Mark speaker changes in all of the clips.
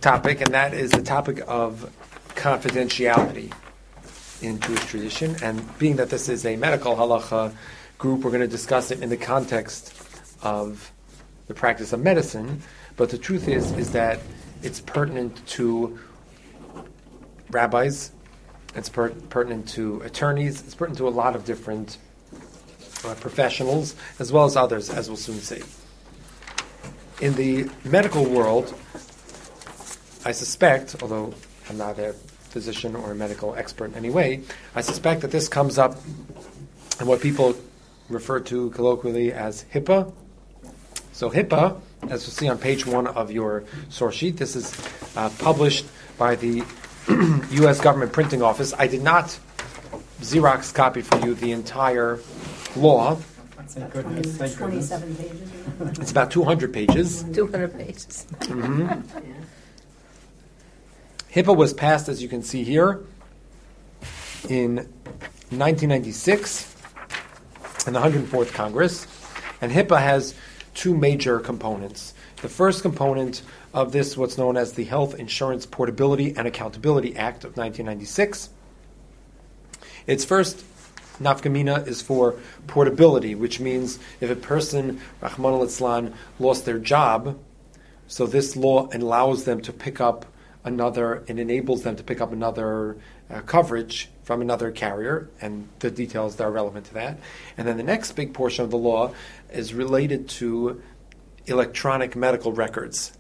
Speaker 1: topic, and that is the topic of confidentiality in Jewish tradition. And being that this is a medical halacha group, we're going to discuss it in the context of the practice of medicine. But the truth is that it's pertinent to rabbis, it's pertinent to attorneys, it's pertinent to a lot of different professionals, as well as others, as we'll soon see. In the medical world, I suspect, although I'm not a physician or a medical expert in any way, I suspect that this comes up in what people refer to colloquially as HIPAA. So HIPAA, as you'll see on page 1 of your source sheet, this is published by the U.S. Government Printing Office. I did not Xerox copy for you the entire law.
Speaker 2: Thank goodness.
Speaker 3: 27 pages.
Speaker 1: It's about 200 pages.
Speaker 3: 200 pages.
Speaker 1: Mm-hmm. HIPAA was passed, as you can see here, in 1996 in the 104th Congress. And HIPAA has two major components. The first component of this, what's known as the Health Insurance Portability and Accountability Act of 1996. Its first nafkamina is for portability, which means if a person, Rahman al-Islam, lost their job, so this law allows them to pick up another, it enables them to pick up another coverage from another carrier, and the details that are relevant to that. And then the next big portion of the law is related to electronic medical records.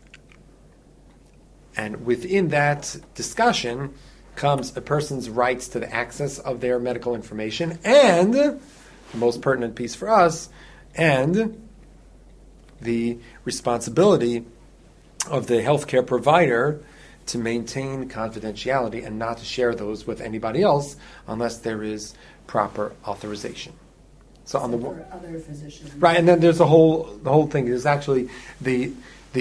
Speaker 1: And within that discussion comes a person's rights to the access of their medical information, and the most pertinent piece for us, and the responsibility of the healthcare provider to maintain confidentiality and not to share those with anybody else unless there is proper authorization. So on the
Speaker 3: for other physicians,
Speaker 1: right, and then there's the whole thing. There's actually the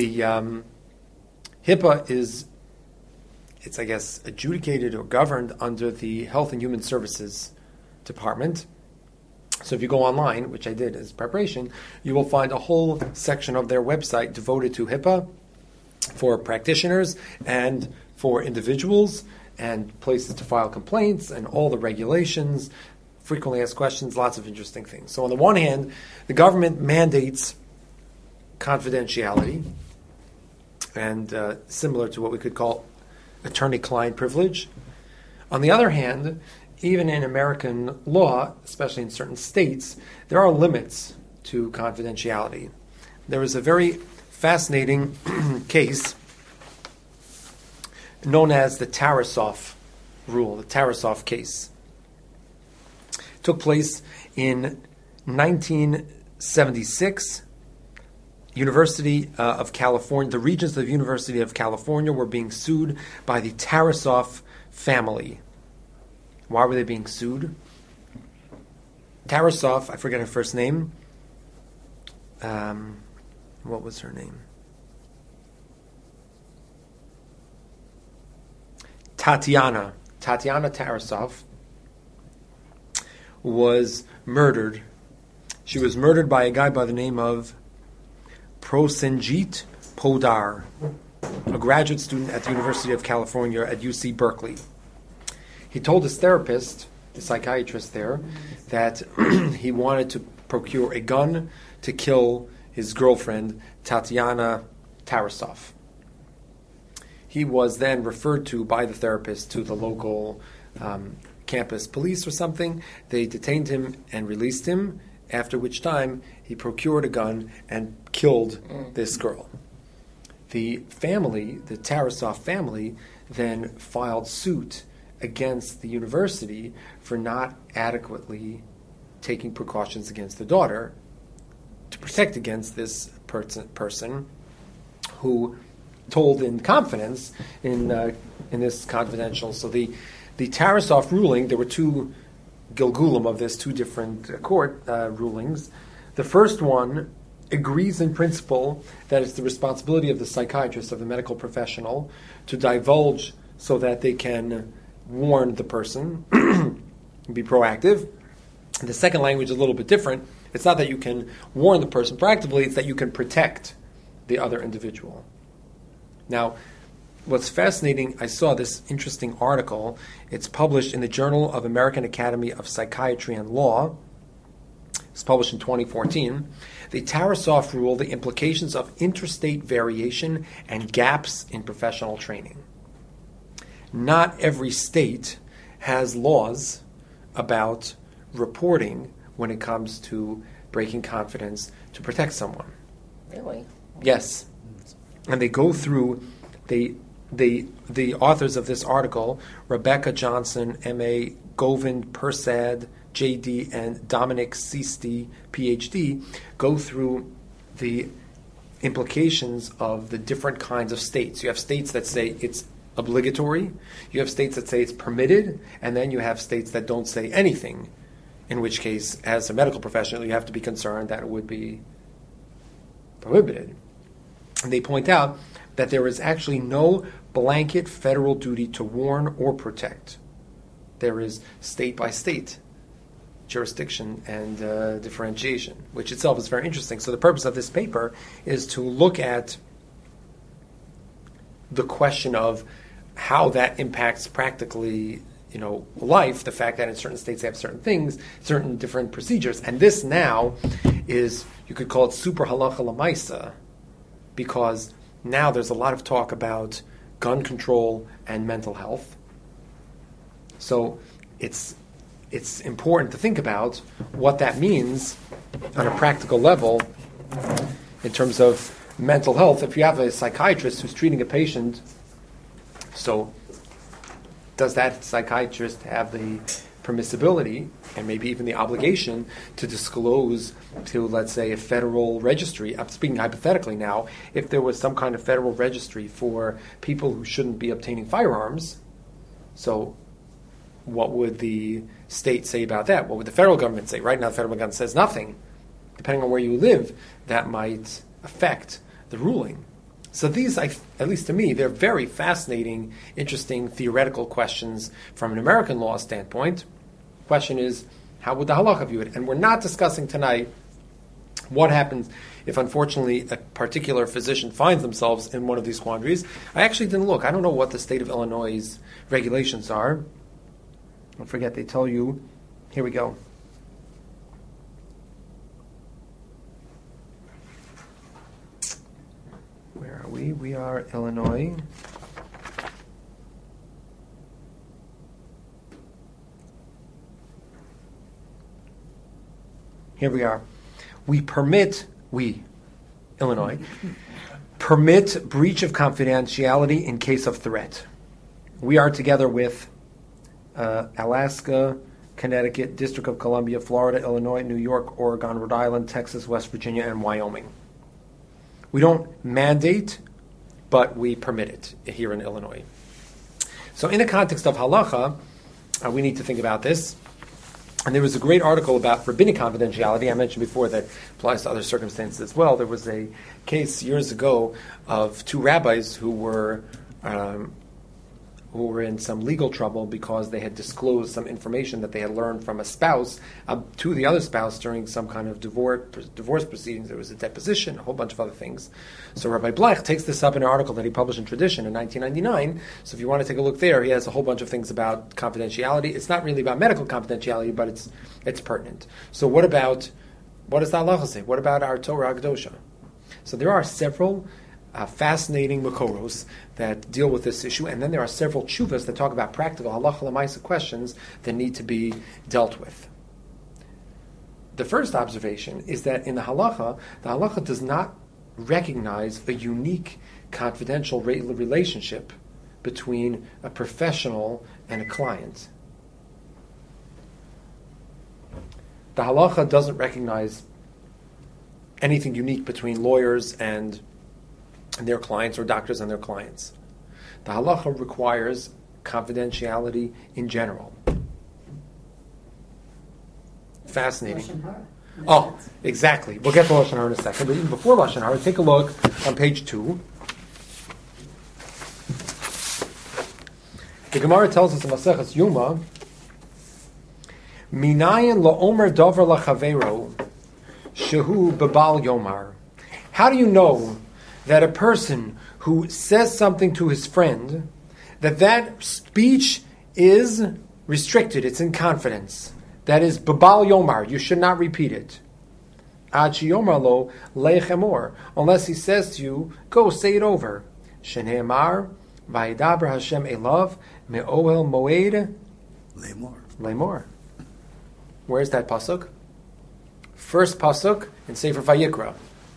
Speaker 1: HIPAA is, it's, I guess, adjudicated or governed under the Health and Human Services Department. So if you go online, which I did as preparation, you will find a whole section of their website devoted to HIPAA for practitioners and for individuals, and places to file complaints and all the regulations, frequently asked questions, lots of interesting things. So on the one hand, the government mandates confidentiality, and similar to what we could call attorney-client privilege. On the other hand, even in American law, especially in certain states, there are limits to confidentiality. There is a very fascinating case known as the Tarasoff rule, the Tarasoff case. It took place in 1976. University of California, the Regents of the University of California were being sued by the Tarasoff family. Why were they being sued? Tarasoff, I forget her first name. What was her name? Tatiana Tarasoff was murdered. She was murdered by a guy by the name of Prosenjit Podar, a graduate student at the University of California at UC Berkeley. He told his therapist, the psychiatrist there, that he wanted to procure a gun to kill his girlfriend, Tatiana Tarasoff. He was then referred to by the therapist to the local campus police or something. They detained him and released him, after which time he procured a gun and killed this girl. The family, the Tarasoff family, then filed suit against the university for not adequately taking precautions against the daughter to protect against this person who told in confidence in this confidential. So the Tarasoff ruling, there were two Gilgulim of this, two different court rulings. The first one agrees in principle that it's the responsibility of the psychiatrist, of the medical professional, to divulge so that they can warn the person, be proactive. And the second language is a little bit different. It's not that you can warn the person proactively, it's that you can protect the other individual. Now, what's fascinating, I saw this interesting article. It's published in the Journal of American Academy of Psychiatry and Law. It's published in 2014. The Tarasov rule, the implications of interstate variation and gaps in professional training. Not every state has laws about reporting when it comes to breaking confidence to protect someone.
Speaker 2: Really?
Speaker 1: Yes. And they go through, the authors of this article, Rebecca Johnson, M.A., Govind Persad, J.D., and Dominic Sisti, Ph.D., go through the implications of the different kinds of states. You have states that say it's obligatory, you have states that say it's permitted, and then you have states that don't say anything, in which case, as a medical professional, you have to be concerned that it would be prohibited. And they point out that there is actually no blanket federal duty to warn or protect. There is state-by-state jurisdiction and differentiation, which itself is very interesting. So the purpose of this paper is to look at the question of how that impacts practically, life, the fact that in certain states they have certain things, certain different procedures. And this now is, you could call it super halacha lamaisa, because now there's a lot of talk about gun control and mental health. So it's important to think about what that means on a practical level in terms of mental health. If you have a psychiatrist who's treating a patient, so does that psychiatrist have the permissibility and maybe even the obligation to disclose to, let's say, a federal registry? I'm speaking hypothetically now. If there was some kind of federal registry for people who shouldn't be obtaining firearms, so what would the state say about that? What would the federal government say? Right now, the federal government says nothing. Depending on where you live, that might affect the ruling. So these, at least to me, they're very fascinating, interesting, theoretical questions from an American law standpoint. The question is, how would the halacha view it? And we're not discussing tonight what happens if, unfortunately, a particular physician finds themselves in one of these quandaries. I actually didn't look. I don't know what the state of Illinois' regulations are. Don't forget, they tell you, here we go. Where are we? We are Illinois. Here we are. Illinois, permit breach of confidentiality in case of threat. We are together with Alaska, Connecticut, District of Columbia, Florida, Illinois, New York, Oregon, Rhode Island, Texas, West Virginia, and Wyoming. We don't mandate, but we permit it here in Illinois. So in the context of halacha, we need to think about this. And there was a great article about rabbinic confidentiality. I mentioned before that applies to other circumstances as well. There was a case years ago of two rabbis who were in some legal trouble because they had disclosed some information that they had learned from a spouse to the other spouse during some kind of divorce proceedings. There was a deposition, a whole bunch of other things. So Rabbi Bleich takes this up in an article that he published in Tradition in 1999. So if you want to take a look there, he has a whole bunch of things about confidentiality. It's not really about medical confidentiality, but it's pertinent. So what does the halacha say? What about our Torah Kedosha? So there are several fascinating makoros that deal with this issue, and then there are several tshuvas that talk about practical halacha l'maisa questions that need to be dealt with. The first observation is that in the halacha does not recognize a unique confidential relationship between a professional and a client. The halacha doesn't recognize anything unique between lawyers and their clients or doctors and their clients. The halacha requires confidentiality in general. Fascinating.
Speaker 3: Lashon Hara.
Speaker 1: Oh, exactly. We'll get to Lashon Hara in a second. But even before Lashon Hara, take a look on page 2. The Gemara tells us in Maseches Yuma, Minayin la'omer dover la'chavero shehu bebal yomar. How do you know that a person who says something to his friend, that speech is restricted, it's in confidence. That is Babal Yomar, you should not repeat it. Achi Yomar lo leich, unless he says to you, go say it over. Shene'emar, Vayidaber Hashem Elav, Me'ohel Moed, Lemor. Where's that pasuk? First pasuk in Sefer Vayikra.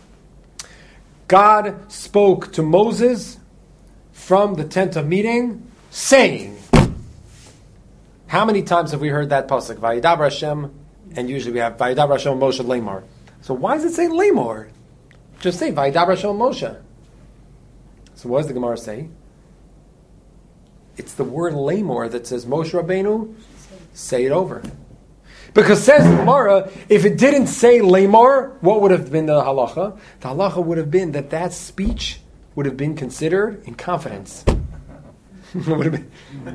Speaker 1: God spoke to Moses from the tent of meeting, saying. How many times have we heard that pasuk? Vayidaber Hashem, and usually we have Vayidaber Hashem Moshe Lemor. So why does it say Lemor? Just say Vayidaber Hashem Moshe. So what does the Gemara say? It's the word Lemor that says Moshe Rabbeinu, say it over. Because says the Gemara, if it didn't say Lemor, what would have been the halacha? The halacha would have been that speech would have been considered in confidence. Would have been.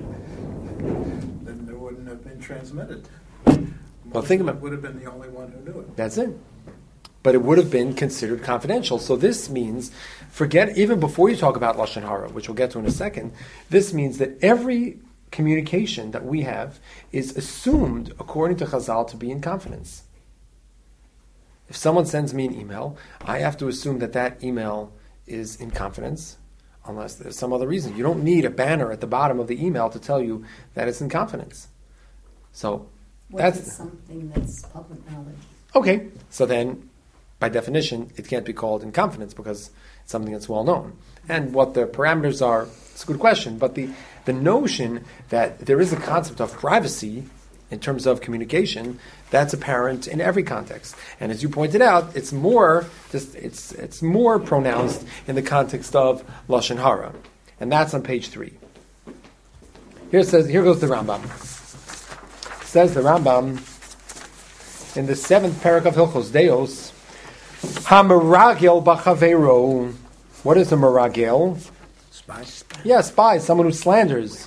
Speaker 2: Then it wouldn't have been transmitted.
Speaker 1: Well, think about it.
Speaker 2: Would have been the only one who knew it.
Speaker 1: That's it. But it would have been considered confidential. So this means, forget, even before you talk about Lashon Hara, which we'll get to in a second, this means that every communication that we have is assumed, according to Chazal, to be in confidence. If someone sends me an email, I have to assume that email is in confidence, unless there's some other reason. You don't need a banner at the bottom of the email to tell you that it's in confidence. So
Speaker 3: That's something that's public knowledge.
Speaker 1: Okay, so then, by definition, it can't be called in confidence because it's something that's well known. And what the parameters are, it's a good question, but the notion that there is a concept of privacy in terms of communication, that's apparent in every context. And as you pointed out, it's more pronounced in the context of Lashon Hara. And that's on page 3. Here goes the Rambam. Says the Rambam in the 7th parak of Hilchos Deos, Hamaragel b'chavero. What is a maragel?
Speaker 2: Spy.
Speaker 1: Yeah, spy, someone who slanders.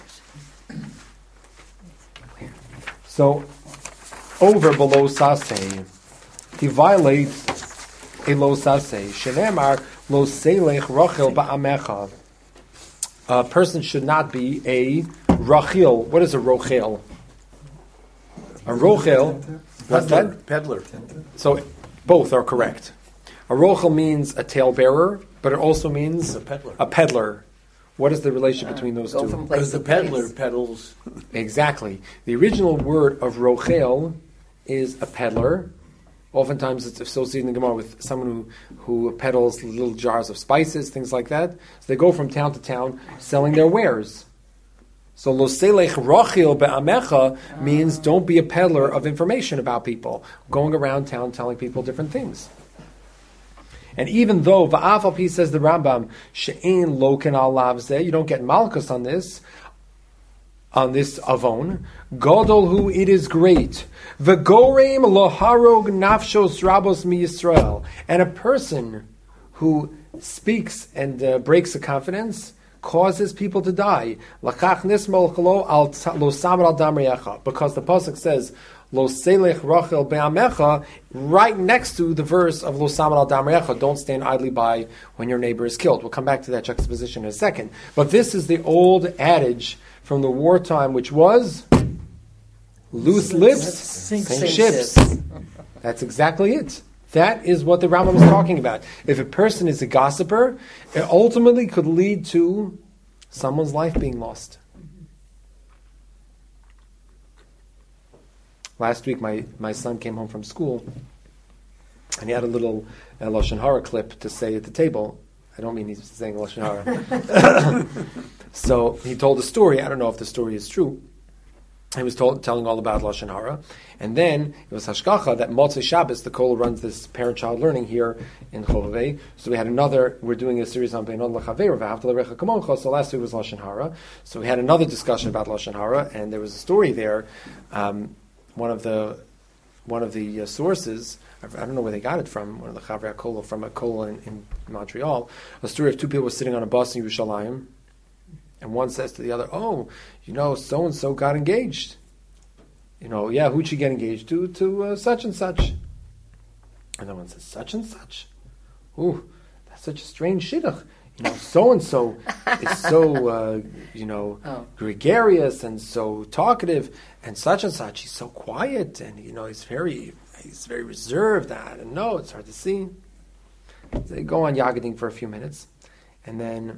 Speaker 1: So, over below saseh, he violates a lo saseh. Shenemar lo selech rochel ba'amecha. A person should not be a rachil. What is a rochel? A rochel. What's that?
Speaker 2: Peddler.
Speaker 1: So both are correct. A rochel means a talebearer, but it also means
Speaker 2: A peddler.
Speaker 1: What is the relationship between those
Speaker 3: Go
Speaker 1: two?
Speaker 3: from place
Speaker 2: Because the
Speaker 3: to place.
Speaker 2: peddler peddles.
Speaker 1: Exactly. The original word of rochel is a peddler. Oftentimes it's associated in the Gemara with someone who peddles little jars of spices, things like that. So they go from town to town selling their wares. So lo selech rochil be'amecha means don't be a peddler of information about people, going around town telling people different things. And even though va'af al pi, says the Rambam, she'ein loken al lavzeh, you don't get malchus on this avon. Gadol hu, it is great. V'gorem loharog nafshos rabos mi Yisrael, and a person who speaks and breaks a confidence causes people to die. Lakach nismol chalo al lo samar al dam re'echa, because the pasuk says lo selech rachel be'amecha right next to the verse of lo samar al dam re'echa. Don't stand idly by when your neighbor is killed. We'll come back to that juxtaposition in a second. But this is the old adage from the wartime, which was loose lips sink ships. That's exactly it. That is what the Rambam is talking about. If a person is a gossiper, it ultimately could lead to someone's life being lost. Last week, my son came home from school, and he had a little Lashon Hara clip to say at the table. I don't mean he's saying Lashon Hara. So he told a story. I don't know if the story is true. He was telling all about Lashon Hara. And then it was Hashkacha that Motzei Shabbos, the Kol runs this parent-child learning here in Chovavei. So we're doing a series on Beinod L'Chaver, V'ahavta L'Recha Kamoncha. So last week was Lashon Hara. So we had another discussion about Lashon Hara, and there was a story there. One of the sources, I don't know where they got it from, one of the Chavrei HaKol, from a Kol in Montreal, a story of two people sitting on a bus in Yerushalayim, and one says to the other, so-and-so got engaged. Yeah, who'd she get engaged to? To such and such. And the one says, such and such? Ooh, that's such a strange shidduch. so and so is so
Speaker 3: Oh.
Speaker 1: gregarious and so talkative, and such. He's so quiet, and he's very reserved. And no, it's hard to see. So they go on yagadim for a few minutes, and then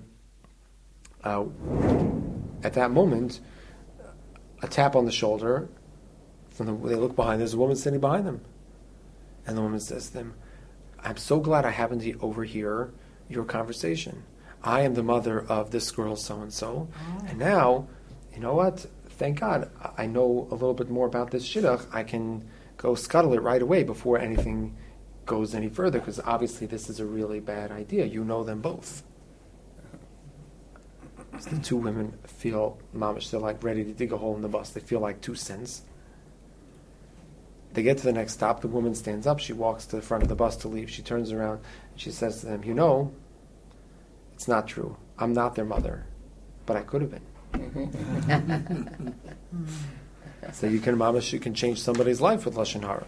Speaker 1: at that moment, a tap on the shoulder. They look behind. There's a woman sitting behind them, and the woman says to them, "I'm so glad I happened to overhear your conversation. I am the mother of this girl so and so, and now, you know what? Thank God I know a little bit more about this shidduch. I can go scuttle it right away before anything goes any further, because obviously this is a really bad idea. You know them both." So the two women feel mamish. They're like ready to dig a hole in the bus. They feel like 2 cents. They get to the next stop. The woman stands up. She walks to the front of the bus to leave. She turns around and she says to them, it's not true. I'm not their mother, but I could have been. So you can change somebody's life with Lashon Hara.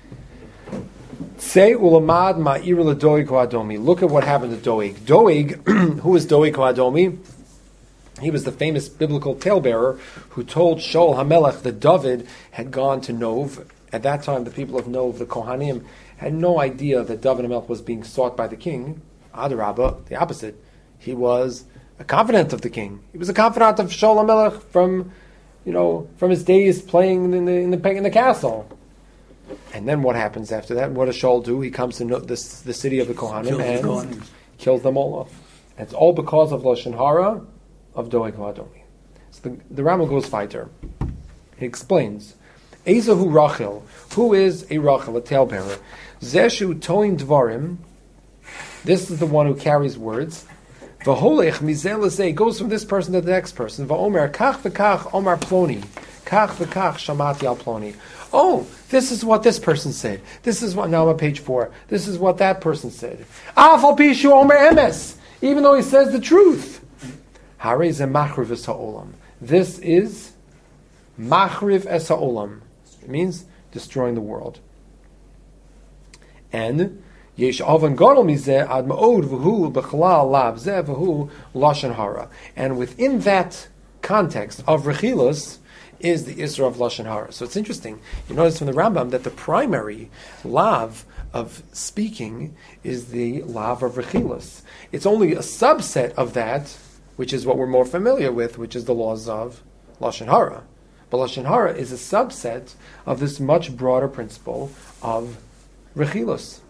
Speaker 1: Say ulamad ma'ir ledoeg ha'adomi. Look at what happened to Doeg. Doeg, who is Doeg ha'adomi? He was the famous biblical talebearer who told Shaul HaMelech that David had gone to Nov. At that time, the people of Nov, the Kohanim, had no idea that David HaMelech was being sought by the king. Adarabba, the opposite. He was a confidant of the king. He was a confidant of Shaul HaMelech from his days playing in the castle. And then what happens after that? What does Shaul do? He comes to the city of the Kohanim and kills them all off. And it's all because of Lashon Hara of Doeg HaAdomi. So the Rambam goes fighter. He explains, Ezahu Rachel, who is a Rachel, a talebearer? Zeshu Toim Dvarim, this is the one who carries words. V'holech mizelazeh, goes from this person to the next person. V'omer kach v'kach Omar Ploni, kach v'kach Shamati al Ploni. Oh, this is what this person said. This is what, now I'm on page 4. This is what that person said. Af al pishu Omer Emes, even though he says the truth. Harei ze machriv es ha'olam. This is machriv es ha'olam. It means destroying the world. And yesh avan gadol mizeh ad ma'od v'hu b'chalal lav zeh v'hu lashon hara. And within that context of rechilus is the Isra of lashon hara. So it's interesting. You notice from the Rambam that the primary lav of speaking is the lav of rechilus. It's only a subset of that, which is what we're more familiar with, which is the laws of lashon hara. But lashon hara is a subset of this much broader principle of rechilus.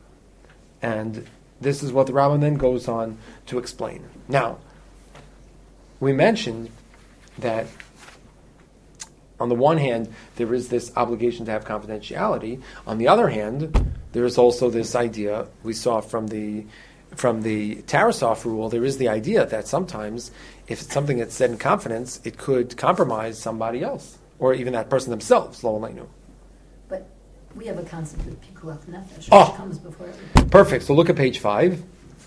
Speaker 1: And this is what the Rambam then goes on to explain. Now, we mentioned that on the one hand, there is this obligation to have confidentiality. On the other hand, there is also this idea we saw from the Tarasov rule. There is the idea that sometimes, if it's something that's said in confidence, it could compromise somebody else, or even that person themselves. Lo aleinu.
Speaker 3: But we have a concept of pikuach nefesh,
Speaker 1: Oh.
Speaker 3: which comes before everything.
Speaker 1: Perfect. So look at page 5.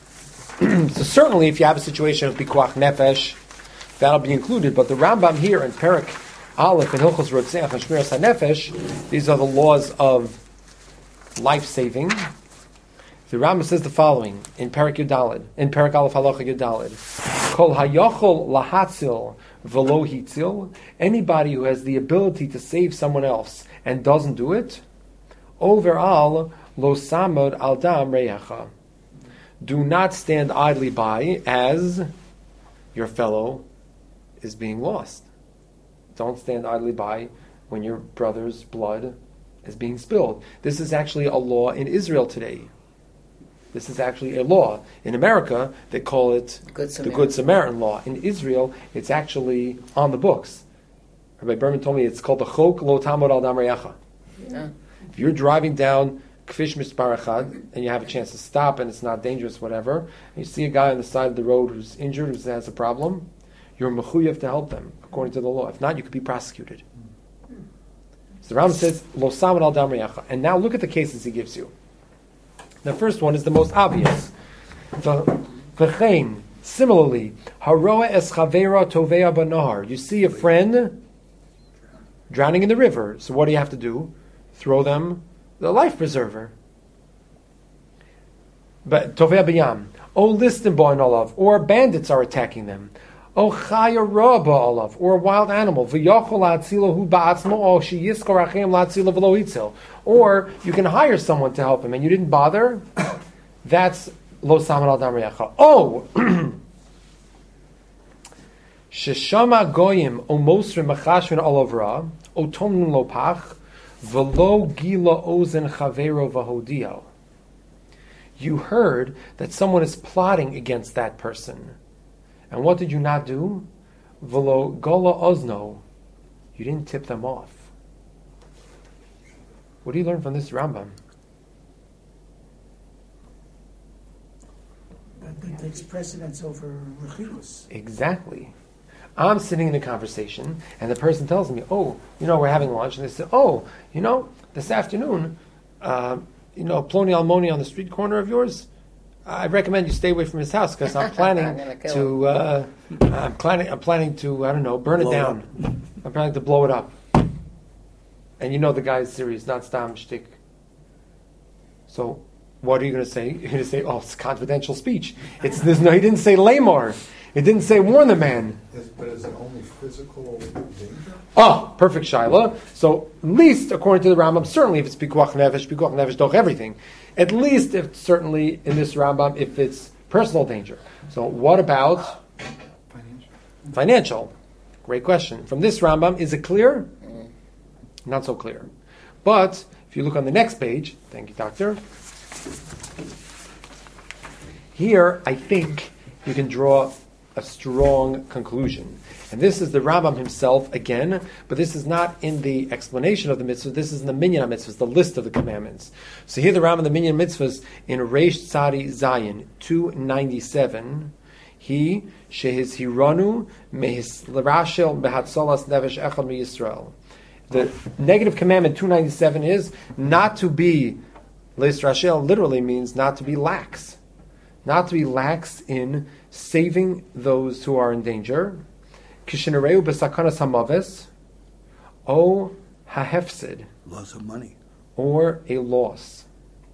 Speaker 1: So certainly, if you have a situation of pikuach nefesh, that'll be included. But the Rambam here in Perek Aleph and Hilchos Rotzeach and Shmiras HaNefesh, these are the laws of life saving. The Rambam says the following in Perek Yudalid, in Perek Aleph Halacha Yudalid: Kol hayochol lahatzil v'lo hitzil. Anybody who has the ability to save someone else and doesn't do it, overall lo samod al dam reyacha. Do not stand idly by as your fellow is being lost. Don't stand idly by when your brother's blood is being spilled. This is actually a law in Israel today. This is actually a law. In America, they call it the Good Samaritan law. In Israel, it's actually on the books. Rabbi Berman told me it's called the Chok Lo Tamod Al Dam Reyacha.
Speaker 3: Yeah.
Speaker 1: If you're driving down Kfish Mispar Echad and you have a chance to stop and it's not dangerous, whatever, and you see a guy on the side of the road who's injured, who has a problem, you're mechuyev to help them, according to the law. If not, you could be prosecuted. So the Rambam says, Lo Samad Al Dam Reyacha. And now look at the cases he gives you. The first one is the most obvious. V'chein, similarly, haroa es chavera tovea b'nahar. You see a friend drowning in the river. So what do you have to do? Throw them the life preserver. but toveh b'yam. O listim bo'in olav, or bandits are attacking them. O chaya ra ba'olav, or a wild animal. V'yachol la'atzilahu ba'atzmo, o sheyiskor achem la'atzilo v'lo yitzil. Or you can hire someone to help him, and you didn't bother. That's lo saman al dam reyacha. Oh, sheshama goyim o mosrim machashvin olav ra, o tomnun lo pach, v'lo gila ozen chavero v'hodio. You heard that someone is plotting against that person. And what did you not do? V'lo gola ozno. You didn't tip them off. What do you learn from this Rambam?
Speaker 4: That takes precedence over rechilus.
Speaker 1: Exactly. I'm sitting in a conversation, and the person tells me, "Oh, we're having lunch," and they say, "Oh, this afternoon, Ploni Almoni on the street corner of yours. I recommend you stay away from his house because I'm planning to. I'm planning to. I don't know, burn it down. I'm planning to blow it up." And the guy is serious, not stam shtick. So, what are you going to say? You're going to say, "Oh, it's confidential speech." He didn't say lamar. It didn't say warn the man.
Speaker 5: But is it only physical danger?
Speaker 1: Oh, perfect, Shaila. So, at least, according to the Rambam, certainly if it's pikuach nefesh, doch everything. At least, if certainly in this Rambam, if it's personal danger. So, what about financial? Great question. From this Rambam, is it clear? Not so clear. But, if you look on the next page, thank you, Doctor. Here, I think you can draw a strong conclusion. And this is the Rambam himself again, but this is not in the explanation of the mitzvah, this is in the minyan mitzvahs, the list of the commandments. So here the Rambam, the minyan mitzvahs, in Reish Tzadi Zayin, 297, he, shehiz hiranu, mehis l'rashel behatzolas nevesh echad mi Yisrael. The negative commandment, 297, is not to be, leis rashel literally means not to be lax. Not to be lax in saving those who are in danger. Kishinereu b'sakanas hamaves, o hahefsid.
Speaker 2: Loss of money.
Speaker 1: Or a loss.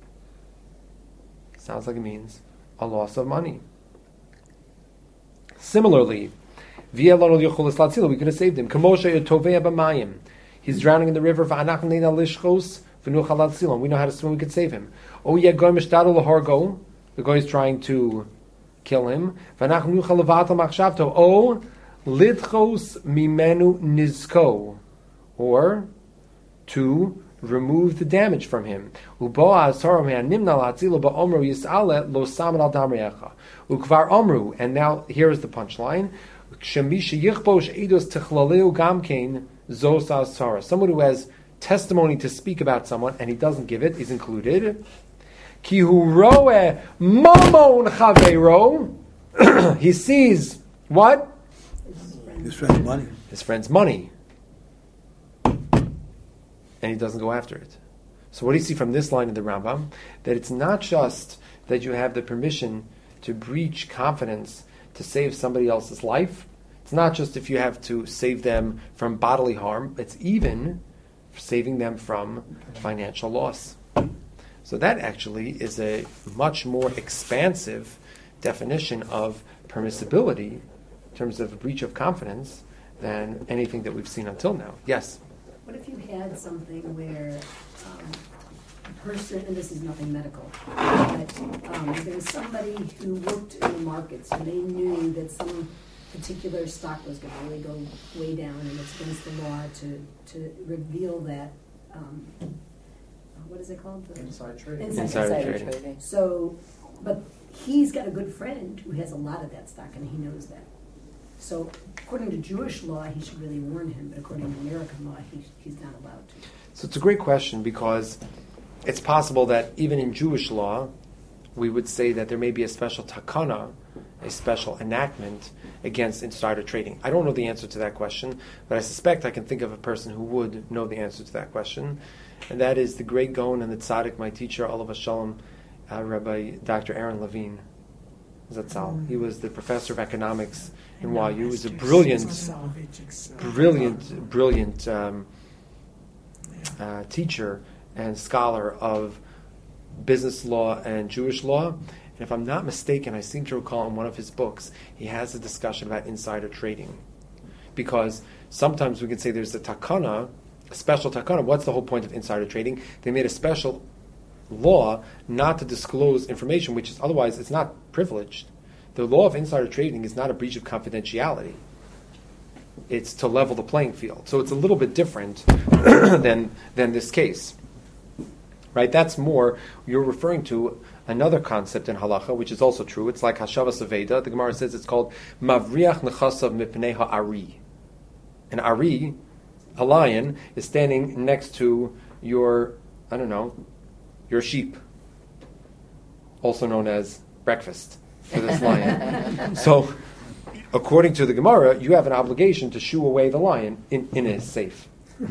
Speaker 1: Sounds like it means a loss of money. Similarly, we could have saved him. He's drowning in the river. We know how to swim, we could save him. The guy is trying to kill him. Lidchos mimenu nizko, or to remove the damage from him. And now here is the punchline. Someone who has testimony to speak about someone and he doesn't give it is included. He sees what?
Speaker 2: His friend's money.
Speaker 1: His friend's money. And he doesn't go after it. So what do you see from this line of the Rambam? That it's not just that you have the permission to breach confidence to save somebody else's life. It's not just if you have to save them from bodily harm. It's even saving them from financial loss. So that actually is a much more expansive definition of permissibility in terms of breach of confidence than anything that we've seen until now. Yes?
Speaker 3: What if you had something where a person, and this is nothing medical, but there was somebody who worked in the markets and they knew that some particular stock was going to really go way down and it's against the law to reveal that, what is it called?
Speaker 5: Inside trading.
Speaker 1: Insider trading.
Speaker 3: So, but he's got a good friend who has a lot of that stock and he knows that. So, according to Jewish law, he should really warn him, but according to American law, he's not allowed to.
Speaker 1: So it's a great question because it's possible that even in Jewish law, we would say that there may be a special takana, a special enactment against insider trading. I don't know the answer to that question, but I suspect I can think of a person who would know the answer to that question, and that is the great Gaon and the tzaddik, my teacher, Olav Shalom, Rabbi Dr. Aaron Levine Zatzal. He was the professor of economics in YU. He was a brilliant teacher and scholar of business law and Jewish law. And if I'm not mistaken, I seem to recall in one of his books, he has a discussion about insider trading. Because sometimes we can say there's a takana, a special takana. What's the whole point of insider trading? They made a special law not to disclose information, which is otherwise it's not privileged. The law of insider trading is not a breach of confidentiality. It's to level the playing field. So it's a little bit different than this case. Right? That's more, you're referring to another concept in halacha, which is also true. It's like Hashavas Aveda. The Gemara says it's called Mavriach Nechasav Mipnei Ha'ari. An Ari, a lion, is standing next to your, your sheep, also known as breakfast for this lion. So, according to the Gemara, you have an obligation to shoo away the lion in his safe.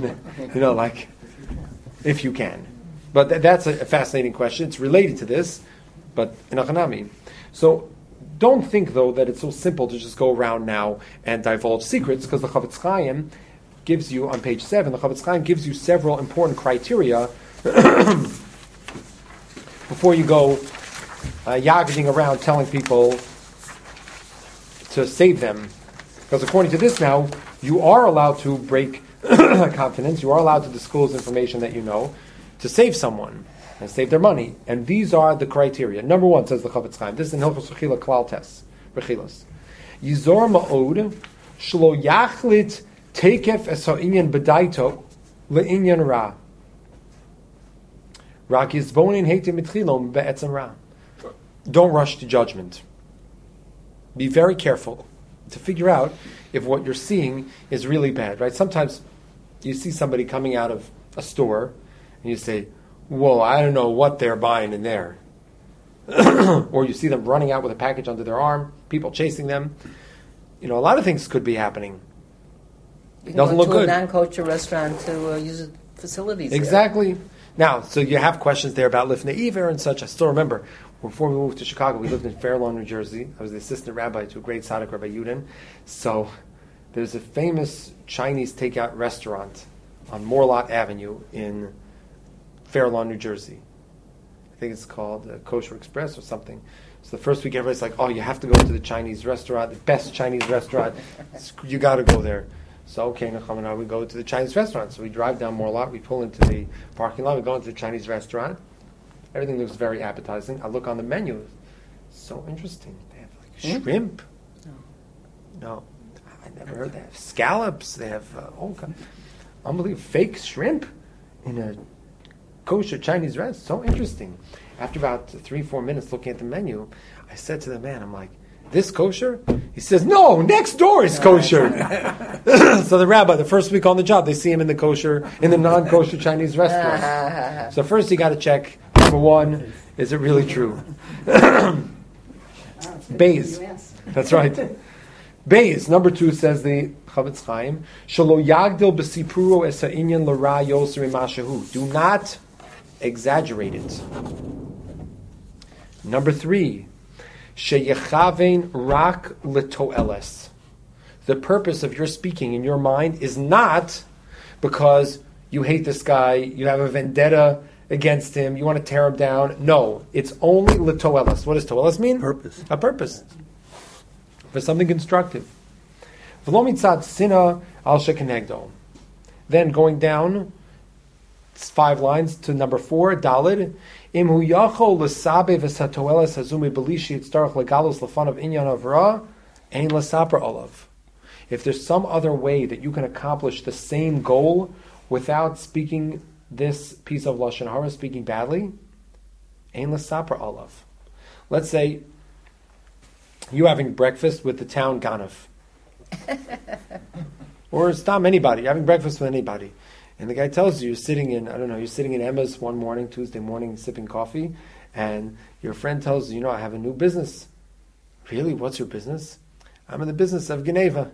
Speaker 1: If you can. But that's a fascinating question. It's related to this, but in Achanami. So, don't think, though, that it's so simple to just go around now and divulge secrets, because the Chavetz Chaim gives you, on page 7, the Chavetz Chaim gives you several important criteria before you go yagading around telling people to save them. Because according to this now, you are allowed to break confidence, you are allowed to disclose information that you know to save someone and save their money. And these are the criteria. Number 1, says the Chavetz Chaim. This is in Hilchos Rechila Klal Tes. Rechilas. Yizor ma'od shlo yachlit tekef es ha'inyan b'daito le'inyan ra. Rak yizbonin heitim mitchilom be'etzem ra. Don't rush to judgment. Be very careful to figure out if what you're seeing is really bad, right? Sometimes you see somebody coming out of a store and you say, whoa, I don't know what they're buying in there. Or you see them running out with a package under their arm, people chasing them. A lot of things could be happening.
Speaker 6: You can
Speaker 1: Doesn't
Speaker 6: go
Speaker 1: look
Speaker 6: to
Speaker 1: good.
Speaker 6: a non-kosher restaurant to use the facilities there.
Speaker 1: Exactly. Now, so you have questions there about Lifnei Iver and such. I still remember, before we moved to Chicago, we lived in Fair Lawn, New Jersey. I was the assistant rabbi to a great tzaddik, Rabbi Yudin. So there's a famous Chinese takeout restaurant on Morlot Avenue in Fair Lawn, New Jersey. I think it's called Kosher Express or something. So the first week, everybody's like, oh, you have to go to the Chinese restaurant, the best Chinese restaurant. You got to go there. So, okay, Nachum and I, we go to the Chinese restaurant. So we drive down Morlot, we pull into the parking lot, we go into the Chinese restaurant. Everything looks very appetizing. I look on the menu. So interesting. They have like shrimp. No, I never heard that. Scallops. They have unbelievable fake shrimp in a kosher Chinese restaurant. So interesting. After about 3-4 minutes looking at the menu, I said to the man, I'm like, this kosher? He says, no, next door is kosher. So the rabbi, the first week on the job, they see him in the non-kosher Chinese restaurant. So first you got to check, number 1, is it really true? Bays. That's right. Bays. Number 2 says the Chavetz Chaim, Shelo yagdil b'sipuro es ha'inyan l'ra yoser imashahu. Do not exaggerate it. Number 3, sheyechavein rak letoeles. The purpose of your speaking in your mind is not because you hate this guy, you have a vendetta against him, you want to tear him down. No, it's only letoeles. What does toeles mean?
Speaker 2: Purpose.
Speaker 1: A purpose. For something constructive. V'lo mitzad sina al shekenegdo. Then going down, it's 5 lines to number 4, Dalid. Im hu yachol l'sabe v'satoeles hazumi belishi yitztarach legalos l'fanav inyan avra ein l'saper olav. If there's some other way that you can accomplish the same goal without speaking this piece of lashon hara, speaking badly, ein l'saper olav. Let's say you having breakfast with the town ganav. Or stop anybody, you're having breakfast with anybody. And the guy tells you, you're sitting in Emma's one morning, Tuesday morning, sipping coffee, and your friend tells you, I have a new business. Really? What's your business? I'm in the business of Geneva.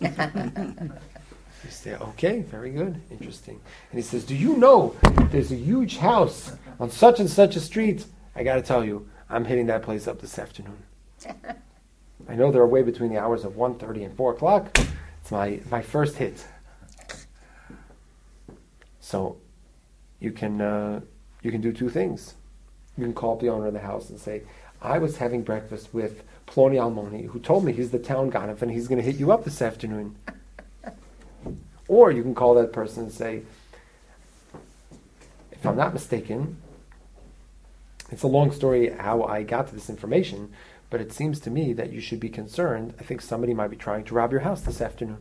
Speaker 1: You say, okay, very good, interesting. And he says, do you know there's a huge house on such and such a street? I got to tell you, I'm hitting that place up this afternoon. I know they're away between the hours of 1:30 and 4 o'clock. It's my first hit. So you can do 2 things. You can call up the owner of the house and say, I was having breakfast with Ploni Almoni, who told me he's the town ganav and he's going to hit you up this afternoon. Or you can call that person and say, if I'm not mistaken, it's a long story how I got to this information, but it seems to me that you should be concerned. I think somebody might be trying to rob your house this afternoon.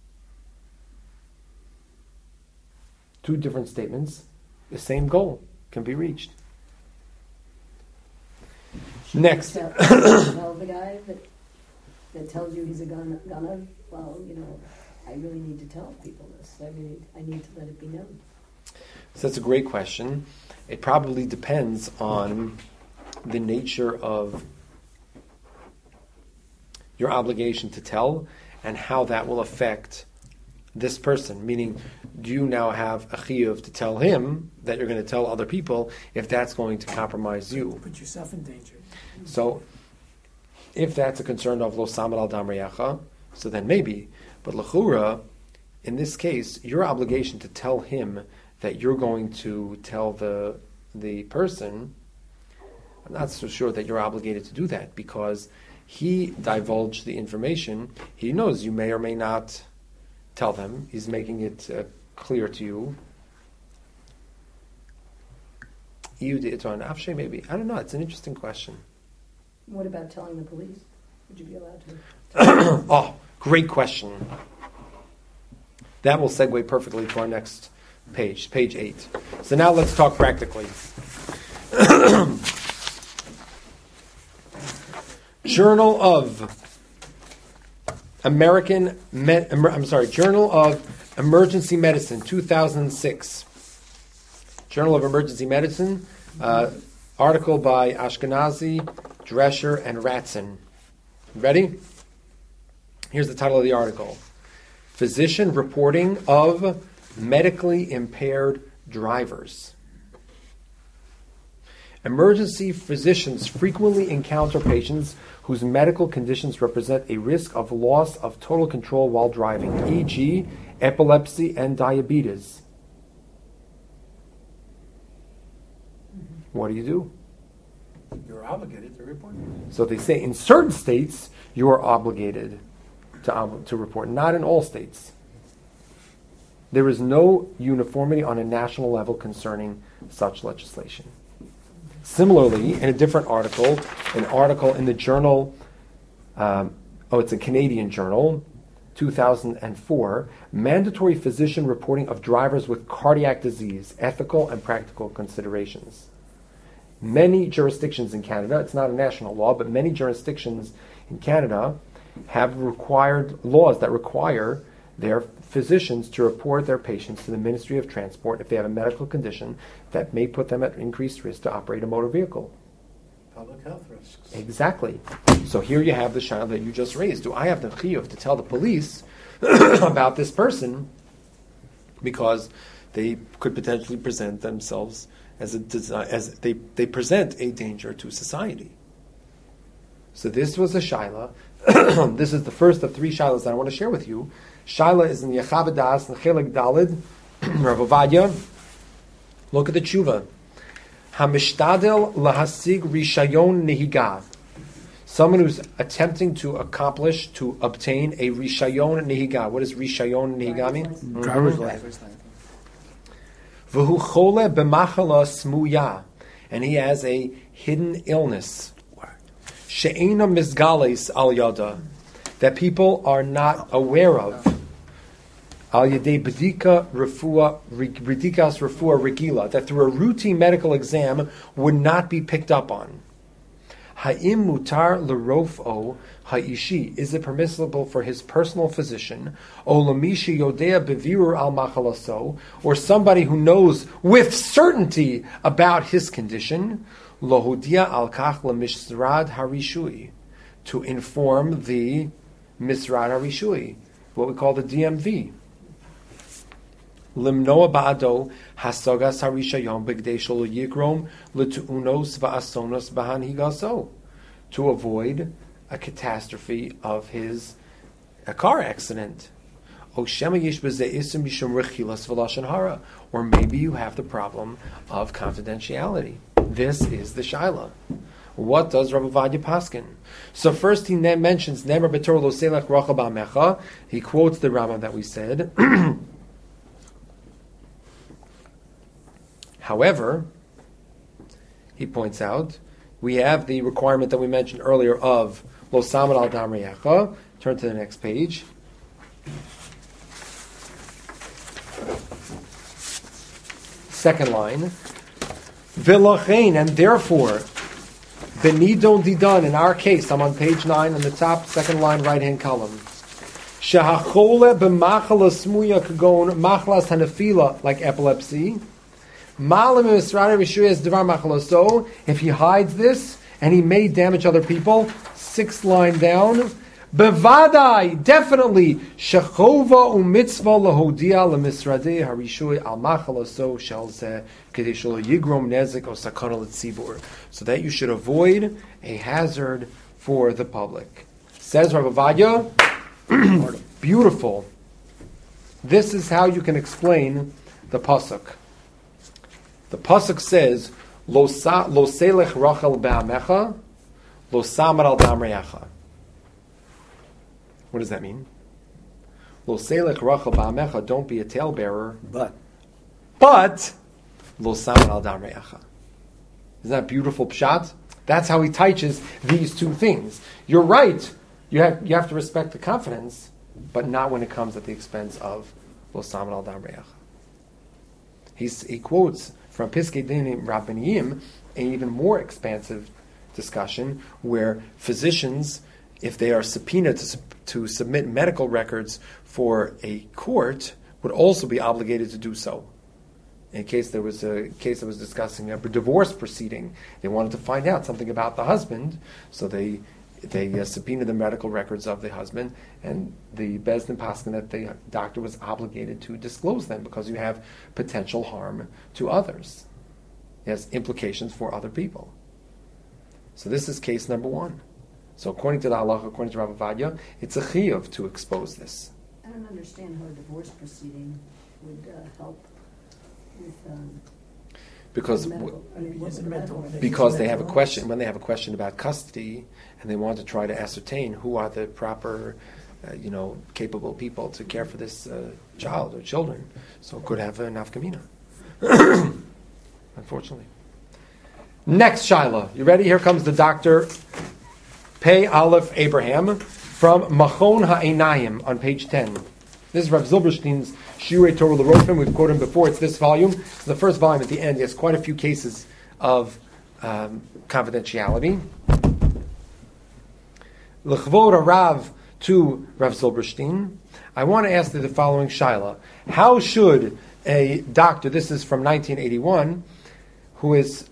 Speaker 1: Two different statements, the same goal can be reached. Next.
Speaker 3: Tell the guy that tells you he's a gunner, well, I really need to tell people this. I need to let it be known.
Speaker 1: So that's a great question. It probably depends on the nature of your obligation to tell and how that will affect this person. Meaning, do you now have a chiyuv to tell him that you're going to tell other people if that's going to compromise you?
Speaker 4: Put yourself in danger.
Speaker 1: So, if that's a concern of lo samad al dam reyacha, so then maybe. But l'chura, in this case, your obligation to tell him that you're going to tell the person, I'm not so sure that you're obligated to do that because he divulged the information. He knows you may or may not tell them. He's making it clear to you. Maybe. I don't know. It's an interesting question.
Speaker 3: What about telling the police? Would you be allowed to?
Speaker 1: Oh, great question. That will segue perfectly to our next page 8. So now let's talk practically. Journal of Journal of Emergency Medicine, 2006. Journal of Emergency Medicine, article by Ashkenazi, Drescher, and Ratson. Ready? Here's the title of the article. Physician reporting of medically impaired drivers. Emergency physicians frequently encounter patients whose medical conditions represent a risk of loss of total control while driving, e.g., epilepsy and diabetes. What do you do?
Speaker 2: You're obligated to report.
Speaker 1: So they say in certain states you are obligated to report, not in all states. There is no uniformity on a national level concerning such legislation. Similarly, in a different article, an article in the journal, it's a Canadian journal, 2004, mandatory physician reporting of drivers with cardiac disease, ethical and practical considerations. Many jurisdictions in Canada, it's not a national law, but many jurisdictions in Canada have required laws that require their physicians to report their patients to the Ministry of Transport if they have a medical condition that may put them at increased risk to operate a motor vehicle.
Speaker 2: Public health risks.
Speaker 1: Exactly. So here you have the shayla that you just raised. Do I have the chiyuv to tell the police about this person because they could potentially present themselves as they present a danger to society? So this was a shayla. This is the first of 3 shaylas that I want to share with you. Shayla is in the Yechav Das, in Chelik Dalid, Rav Ovadia. Look at the tshuva. Hamishtadel lahasig rishayon nehiga. Someone who's attempting to obtain a rishayon nehiga. What does rishayon nehiga mean?
Speaker 2: Driver's license.
Speaker 1: V'hu chole b'machala smuya. And he has a hidden illness. She'ena mizgales al yada. That people are not aware of. Al yadei b'dikas refuah regila. That through a routine medical exam would not be picked up on. Ha'im mutar l'rofo ha'ishi. Is it permissible for his personal physician, o l'mishi yodea bevirur al machalaso, or somebody who knows with certainty about his condition, lohudia al kach l'misrad harishui, to inform the misrad harishui, what we call the DMV. Limnoa ba'ado hasagas harishayom b'gdei shelo yigrom l'tu'unos va'asonos b'hanhigaso, to avoid a catastrophe of a car accident. Or maybe you have the problem of confidentiality. This is the Shaila. What does Rabbi Ovadia paskin? So first he mentions Nemar B'Torah Lo Selech Rachel Ba'amecha. He quotes the Rambam that we said. However, he points out, we have the requirement that we mentioned earlier of Lo Samad Al Dam Reyecha. Turn to the next page. Second line. V'lachein, and therefore, Benidon Didan, in our case, I'm on page 9, on the top, second line, right-hand column. Shehachole b'machala smuya kagon machlas hanefila, like epilepsy. Malam Israel Rishuyas Devar Machaloso, if he hides this, and he may damage other people, sixth line down. Bevadai, definitely, Shechova u'mitzvah lahodia lemisradei harishui al machalaso shelzeh kedei shelo yigrom nezik o sakana l'tzibur, so that you should avoid a hazard for the public. Says Rav Ovadia, beautiful. This is how you can explain the pasuk. The pasuk says, Lo selech Rachel be'amecha, lo samar al dam reyecha. What does that mean? Lo selech Rachel ba'amecha, don't be a talebearer. But lo samar al dam reyecha. Isn't that beautiful pshat? That's how he teaches these two things. You're right. You have to respect the confidence, but not when it comes at the expense of lo samar al dam reyecha. He quotes from Piskei Dinim Rabbaniyim an even more expansive discussion where physicians, if they are subpoenaed to submit medical records for a court, would also be obligated to do so. In case there was a case that was discussing a divorce proceeding, they wanted to find out something about the husband, so they subpoenaed the medical records of the husband, and the Beis Din paskin that the doctor was obligated to disclose them because you have potential harm to others. It has implications for other people. So this is case number one. So according to the halacha, according to Rav Ovadia, it's a chiyuv to expose this.
Speaker 3: I don't understand how a divorce proceeding would help with
Speaker 1: Because they have a question, when they have a question about custody, and they want to try to ascertain who are the proper, capable people to care for this child or children. So it could have a nafkamina. Unfortunately. Next Shaila. You ready? Here comes the Dr. Pei Aleph Abraham from Machon Ha'einayim on page 10. This is Rav Zilberstein's Shiurei Torah L'Rofim. We've quoted him before. It's this volume. It's the first volume at the end. He has quite a few cases of confidentiality. L'chvod Rav to Rav Zilberstein. I want to ask the following shaila. How should a doctor, this is from 1981, who is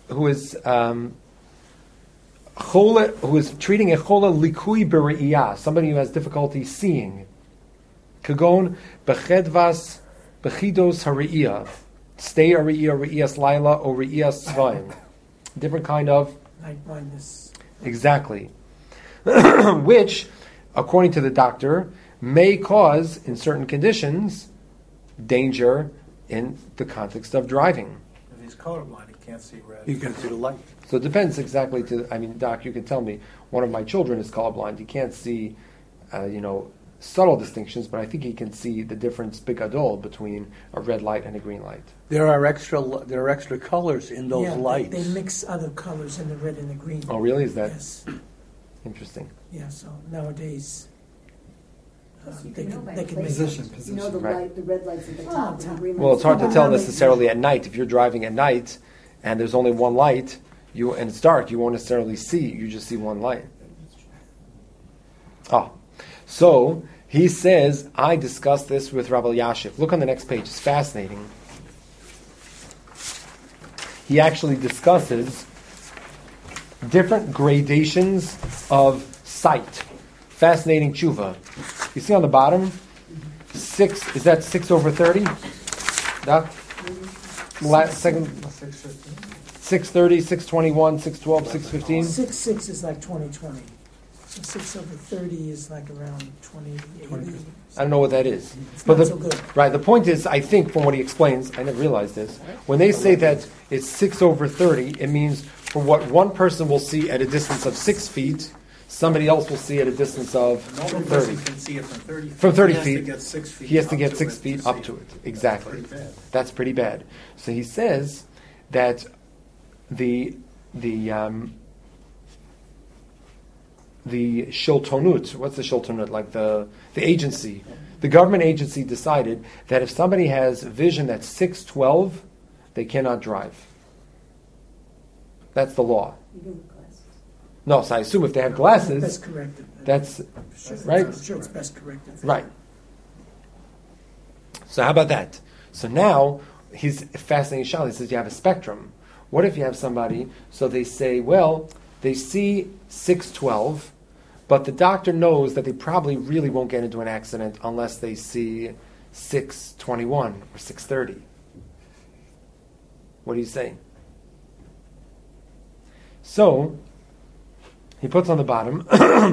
Speaker 1: treating a chola likui b're'iyah, somebody who has difficulty seeing, kagon bechedvas bechidos hare'iyah, stay hare'iyah, re'iyas laila, or re'iyas tzvayim, different kind of
Speaker 4: night blindness.
Speaker 1: Exactly, which, according to the doctor, may cause, in certain conditions, danger in the context of driving.
Speaker 2: If he's colorblind, he can't see red.
Speaker 5: You can see the light.
Speaker 1: So it depends exactly Doc, you can tell me, one of my children is colorblind. He can't see, subtle distinctions, but I think he can see the difference, bigadol, between a red light and a green light.
Speaker 7: There are extra colors in those lights.
Speaker 4: They mix other colors in the red and the green.
Speaker 1: Oh, really? Is that
Speaker 4: Yes.
Speaker 1: interesting?
Speaker 4: Yeah, so nowadays,
Speaker 3: You
Speaker 4: they
Speaker 3: can know
Speaker 4: can
Speaker 3: by
Speaker 4: make
Speaker 3: placement.
Speaker 5: Position.
Speaker 3: You know the
Speaker 1: Right.
Speaker 3: the red lights at the top and the green lights.
Speaker 1: Well, it's hard to tell
Speaker 4: Well,
Speaker 1: necessarily at night. If you're driving at night and there's only one light, and it's dark, you won't necessarily see. You just see one light. So he says, I discussed this with Rabbi Yashiv. Look on the next page. It's fascinating. He actually discusses different gradations of sight. Fascinating tshuva. You see on the bottom, 6, is that 6 over 30? Second, 630, 621, 612, 615.
Speaker 4: 6 is like 20/20. So 6 over 30 is like around 20/80.
Speaker 1: I don't know what that is.
Speaker 4: It's
Speaker 1: But
Speaker 4: not so good.
Speaker 1: right, the point is, I think from what he explains, I never realized this, when they say that it's 6/30, it means for what one person will see at a distance of 6 feet, somebody else will see at a distance of
Speaker 2: Normal
Speaker 1: 30.
Speaker 2: person can see it from 30 feet.
Speaker 1: From 30
Speaker 2: He has
Speaker 1: feet,
Speaker 2: to get 6 feet
Speaker 1: he has to
Speaker 2: up
Speaker 1: get
Speaker 2: to
Speaker 1: 6
Speaker 2: it
Speaker 1: feet
Speaker 2: to
Speaker 1: up
Speaker 2: see
Speaker 1: to
Speaker 2: it.
Speaker 1: it. Exactly.
Speaker 2: That's pretty bad.
Speaker 1: That's pretty bad. So he says that the shiltonut, what's the shiltonut? Like the agency, the government agency decided that if somebody has vision that's 6/12, they cannot drive. That's the law.
Speaker 3: You do with glasses.
Speaker 1: No, so I assume if they have
Speaker 4: Best
Speaker 1: glasses,
Speaker 4: corrected.
Speaker 1: that's
Speaker 4: Sure,
Speaker 1: right.
Speaker 4: I'm sure it's best corrected.
Speaker 1: right. So how about that? So now he's fascinating. Shal. He says you have a spectrum. What if you have somebody? So they say, well, they see 6/12, but the doctor knows that they probably really won't get into an accident unless they see 6/21 or 6/30. What do you say? So he puts on the bottom.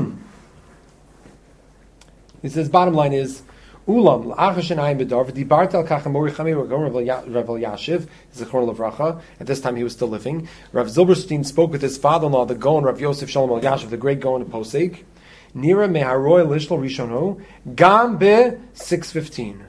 Speaker 1: He says, bottom line is, Ulam l'achashenayim bedarv dibart al kachem morichami Rav Yashiv Zichron Levracha. At this time he was still living. Rav Zilberstein spoke with his father-in-law, the Gaon Rav Yosef Shalom El Yashiv, the great Gaon of Posek. Nira meharoy lishlo rishono gam be 6:15.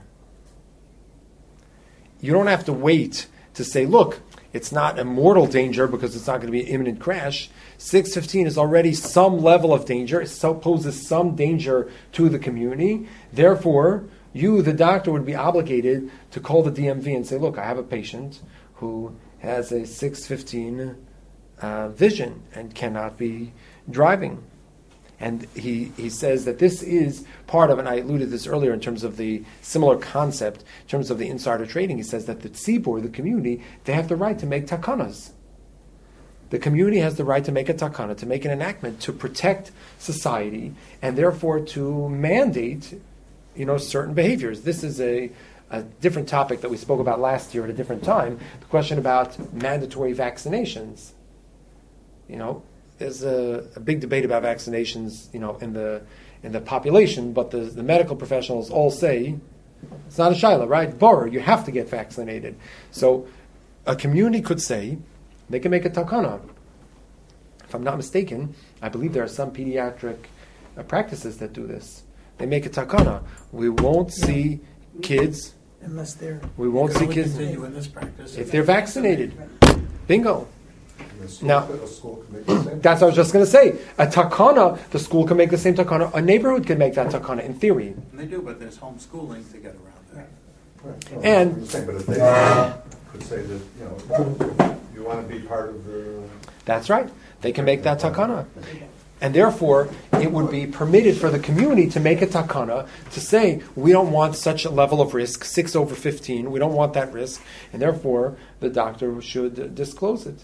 Speaker 1: You don't have to wait to say, look, it's not a mortal danger because it's not going to be an imminent crash. 6:15 is already some level of danger. It poses some danger to the community. Therefore, you, the doctor, would be obligated to call the DMV and say, look, I have a patient who has a 6:15 vision and cannot be driving. And he says that this is part of, and I alluded to this earlier in terms of the similar concept, in terms of the insider trading. He says that the tzibur, the community, they have the right to make takanas. The community has the right to make a takana, to make an enactment, to protect society, and therefore to mandate, certain behaviors. This is a different topic that we spoke about last year at a different time. The question about mandatory vaccinations. There's a big debate about vaccinations, in the population, but the medical professionals all say it's not a shaila, right? Borah, you have to get vaccinated. So a community could say they can make a takana. If I'm not mistaken, I believe there are some pediatric practices that do this. They make a takana. We won't see kids.
Speaker 4: Unless they're.
Speaker 1: We won't see
Speaker 2: Can we
Speaker 1: kids
Speaker 2: continue in this practice?
Speaker 1: if they're vaccinated. Bingo.
Speaker 5: Now,
Speaker 1: Now-
Speaker 5: a school can make the same.
Speaker 1: That's what I was just going to say. A takana, the school can make the same takana. A neighborhood can make that takana, in theory.
Speaker 2: And they do, but there's homeschooling to get around that.
Speaker 5: Right. No,
Speaker 1: And-
Speaker 5: I'm saying, but if they could say that, you want to be part of the.
Speaker 1: That's right. They can make that takana. And therefore, it would be permitted for the community to make a takana to say, we don't want such a level of risk, 6/15, we don't want that risk, and therefore the doctor should disclose it.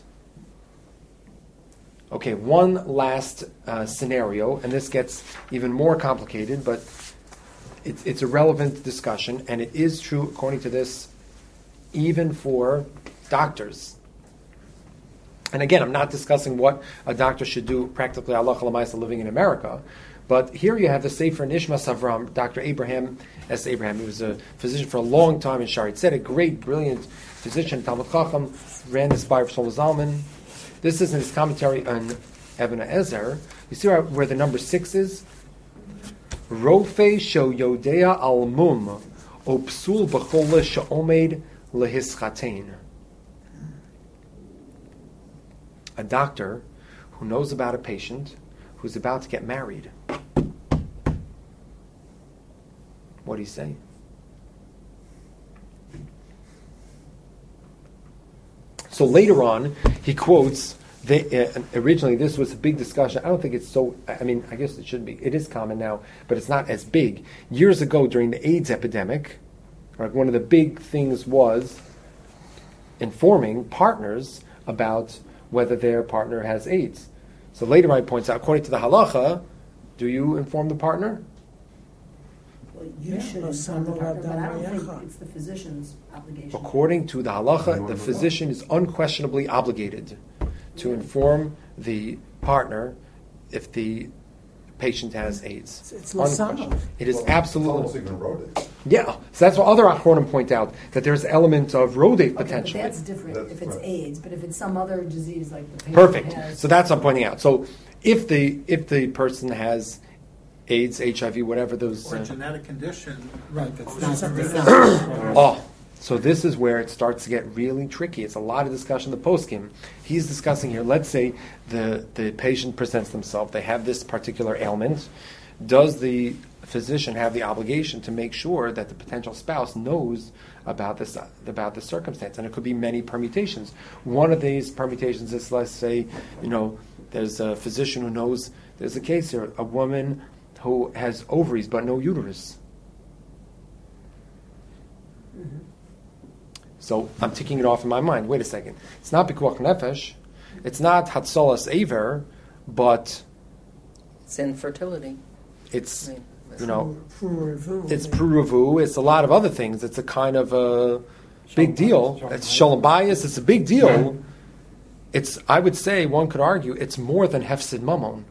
Speaker 1: Okay, one last scenario, and this gets even more complicated, but it's a relevant discussion, and it is true, according to this, even for doctors. And again, I'm not discussing what a doctor should do practically halacha l'maisa living in America, but here you have the Sefer Nishmas Avram, Dr. Abraham S. Abraham. He was a physician for a long time in Shaare Zedek, great, brilliant physician, Talmud Chacham, ran this by Shlomo Zalman. This is in his commentary on Ibn Ezer. You see where the number 6 is? Rofe sho yodea al mum, o psul b'chol she'omed lehischatein. A doctor who knows about a patient who's about to get married. What do you say? So later on, he quotes, originally this was a big discussion. I don't think it's so, I guess it should be. It is common now, but it's not as big. Years ago, during the AIDS epidemic, one of the big things was informing partners about whether their partner has AIDS. So later on he points out, according to the halacha, do you inform the partner?
Speaker 3: Well, you
Speaker 4: Yeah,
Speaker 3: should
Speaker 4: well,
Speaker 3: inform the
Speaker 4: some
Speaker 3: doctor, but I don't
Speaker 4: Rav
Speaker 3: think it's the physician's obligation.
Speaker 1: According to the halacha, the physician is unquestionably obligated to inform the partner if the patient has AIDS.
Speaker 4: It's Lozano.
Speaker 1: Unquestioned. It is
Speaker 5: Well,
Speaker 1: absolutely.
Speaker 5: Almost even wrote it.
Speaker 1: Yeah, so that's what other Achronim point out, that there's elements of Rodef
Speaker 3: Okay, but
Speaker 1: potentially.
Speaker 3: that's different
Speaker 5: That's
Speaker 3: if it's
Speaker 5: right.
Speaker 3: AIDS, but if it's some other disease like the patient
Speaker 1: Perfect.
Speaker 3: has.
Speaker 1: So that's what I'm pointing out. So if the person has AIDS, HIV, whatever those.
Speaker 2: Or a genetic condition.
Speaker 8: Right, that's
Speaker 2: It's
Speaker 8: not,
Speaker 2: really
Speaker 8: that's
Speaker 2: not-
Speaker 8: not.
Speaker 1: So this is where it starts to get really tricky. It's a lot of discussion in the poskim. He's discussing here, let's say the patient presents themselves, they have this particular ailment. Does the physician have the obligation to make sure that the potential spouse knows about this circumstance? And it could be many permutations. One of these permutations is, let's say, there's a physician who knows there's a case here, a woman who has ovaries but no uterus. So I'm ticking it off in my mind. Wait a second. It's not Pikuach Nefesh. It's not Hatzalas Aver, but
Speaker 6: It's infertility.
Speaker 1: it's,
Speaker 6: I mean,
Speaker 1: it's Pruruvu. It's a lot of other things. It's a kind of a big deal. It's Shalom Bayis. It's a big deal. It's, I would say, one could argue, it's more than Hefsid Mammon.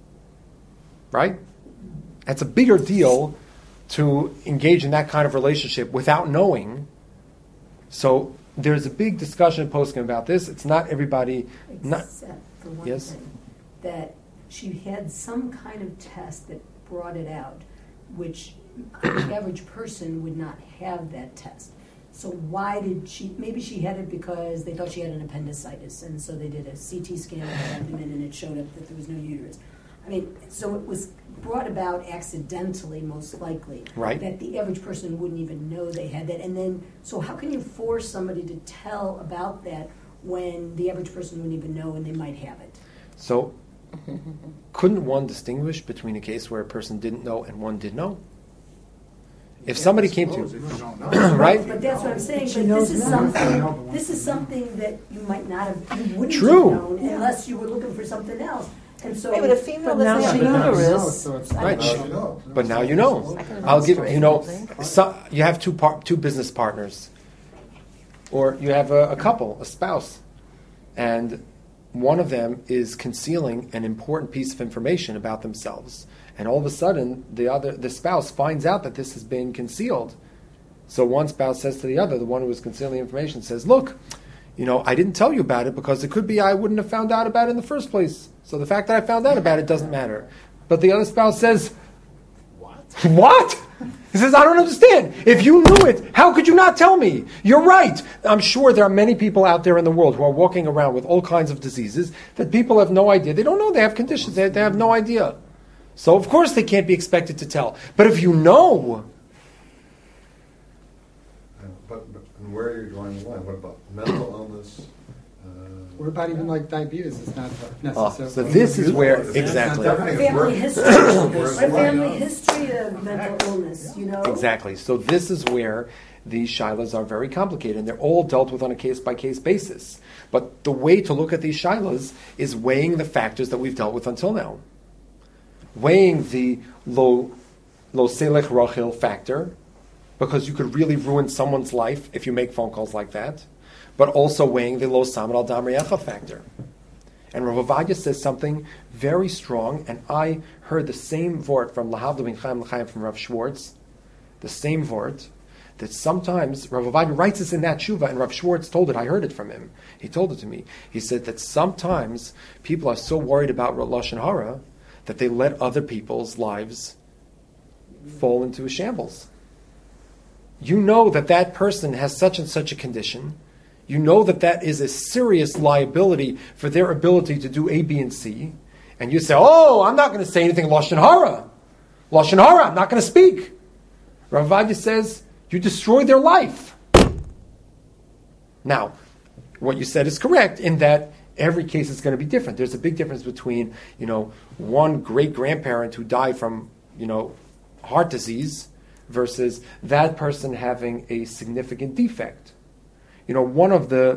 Speaker 1: Right? It's a bigger deal to engage in that kind of relationship without knowing. So there's a big discussion in Poskim about this. It's not everybody.
Speaker 3: Except for one
Speaker 1: Yes?
Speaker 3: thing, that she had some kind of test that brought it out, which the average person would not have that test. So why did she, maybe she had it because they thought she had an appendicitis, and so they did a CT scan of her abdomen and it showed up that there was no uterus. I mean, so it was brought about accidentally, most likely.
Speaker 1: Right.
Speaker 3: That the average person wouldn't even know they had that. And then, so how can you force somebody to tell about that when the average person wouldn't even know and they might have it?
Speaker 1: So couldn't one distinguish between a case where a person didn't know and one did know? If somebody came
Speaker 2: Suppose
Speaker 1: to,
Speaker 2: if you don't know.
Speaker 1: right?
Speaker 3: But that's what I'm saying,
Speaker 4: She
Speaker 3: but
Speaker 4: knows
Speaker 3: this is
Speaker 4: now.
Speaker 3: something that you might not have, you wouldn't
Speaker 1: True.
Speaker 3: have known unless you were looking for something else. And so.
Speaker 6: Wait, but a female
Speaker 4: But now
Speaker 6: doesn't
Speaker 4: she
Speaker 6: have a
Speaker 4: knows.
Speaker 6: uterus.
Speaker 8: So it's
Speaker 1: Right.
Speaker 5: Now you know.
Speaker 1: But now you know.
Speaker 6: I can
Speaker 1: I'll give
Speaker 6: demonstrate,
Speaker 1: so you have two business partners, or you have a couple, a spouse, and one of them is concealing an important piece of information about themselves, and all of a sudden the spouse finds out that this has been concealed. So one spouse says to the other, the one who was concealing the information, says, "Look, I didn't tell you about it because it could be I wouldn't have found out about it in the first place. So the fact that I found out about it doesn't matter." But the other spouse says, What? He says, "I don't understand. If you knew it, how could you not tell me? You're right." I'm sure there are many people out there in the world who are walking around with all kinds of diseases that people have no idea. They don't know they have conditions. They have no idea. So of course they can't be expected to tell. But if you know,
Speaker 5: But where are you drawing the line? What about mental illness?
Speaker 8: What about even like diabetes? It's not
Speaker 1: oh,
Speaker 8: necessary.
Speaker 1: so this is where
Speaker 5: It's
Speaker 1: exactly.
Speaker 5: not
Speaker 3: Family
Speaker 5: Where-
Speaker 3: history,
Speaker 5: where's the line?
Speaker 3: family history of mental illness,
Speaker 1: Exactly. So this is where these shilas are very complicated, and they're all dealt with on a case-by-case basis. But the way to look at these shilas is weighing the factors that we've dealt with until now. Weighing the lo selech rachil factor, because you could really ruin someone's life if you make phone calls like that, but also weighing the lo samad al dam re'echa factor. And Rav Ovadia says something very strong, and I heard the same vort from Lahavdil bin Chaim L'chaim from Rav Schwartz, the same vort, that sometimes, Rav Ovadia writes this in that tshuva, and Rav Schwartz told it, I heard it from him. He told it to me. He said that sometimes people are so worried about Lashon Hara that they let other people's lives fall into a shambles. You know that that person has such and such a condition. You know that that is a serious liability for their ability to do A, B, and C. And you say, "Oh, I'm not going to say anything Lashon Hara. Lashon Hara, I'm not going to speak." Rav Ovadia says, you destroy their life. Now, what you said is correct in that every case is going to be different. There's a big difference between, one great-grandparent who died from, heart disease versus that person having a significant defect. One of the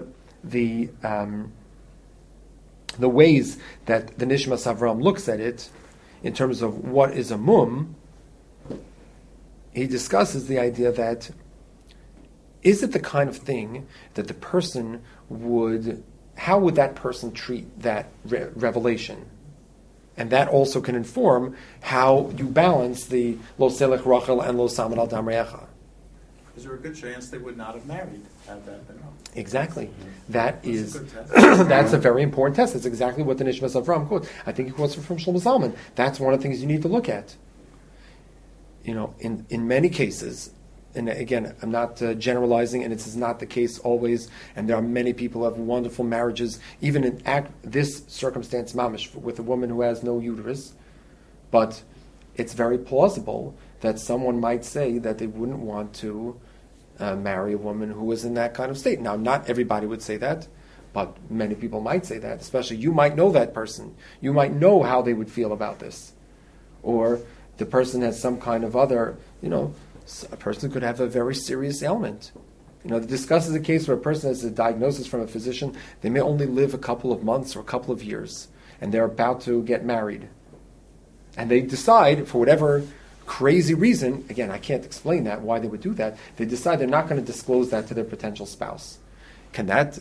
Speaker 1: ways that the Nishmas Avram looks at it, in terms of what is a mum, he discusses the idea that, is it the kind of thing that the person how would that person treat that revelation? And that also can inform how you balance the lo selech rachel and lo samad al dam re'echa.
Speaker 2: Is there a good chance they would not have married had that been known?
Speaker 1: Exactly. That
Speaker 2: That's
Speaker 1: is,
Speaker 2: a good test.
Speaker 1: that's a very important test. That's exactly what the Nishmas Avram quotes. I think he quotes it from Shlomo Zalman. That's one of the things you need to look at. You know, in many cases, and again, I'm not generalizing, and this is not the case always, and there are many people who have wonderful marriages, even in this circumstance, mamish, with a woman who has no uterus, but it's very plausible that someone might say that they wouldn't want to marry a woman who is in that kind of state. Now, not everybody would say that, but many people might say that, especially you might know that person. You might know how they would feel about this. Or the person has some kind of other, a person could have a very serious ailment. The discuss is a case where a person has a diagnosis from a physician. They may only live a couple of months or a couple of years, and they're about to get married. And they decide, for whatever crazy reason, again, I can't explain that, why they would do that, they decide they're not going to disclose that to their potential spouse. Can that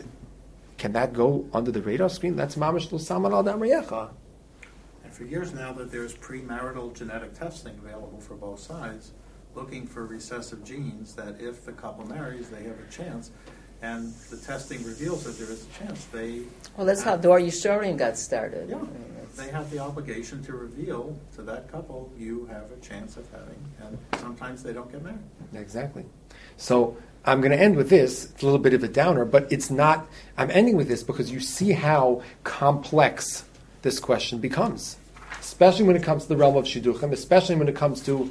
Speaker 1: go under the radar screen? That's mamash lo samad al dam re'echa.
Speaker 2: And for years now that there's premarital genetic testing available for both sides, looking for recessive genes that if the couple marries, they have a chance. And the testing reveals that there is a chance.
Speaker 6: Well, that's how Dor Yishorim got started.
Speaker 2: Yeah, they have the obligation to reveal to that couple, you have a chance of having, and sometimes they don't get married.
Speaker 1: Exactly. So I'm going to end with this. It's a little bit of a downer, but it's not. I'm ending with this because you see how complex this question becomes, especially when it comes to the realm of shidduchim, especially when it comes to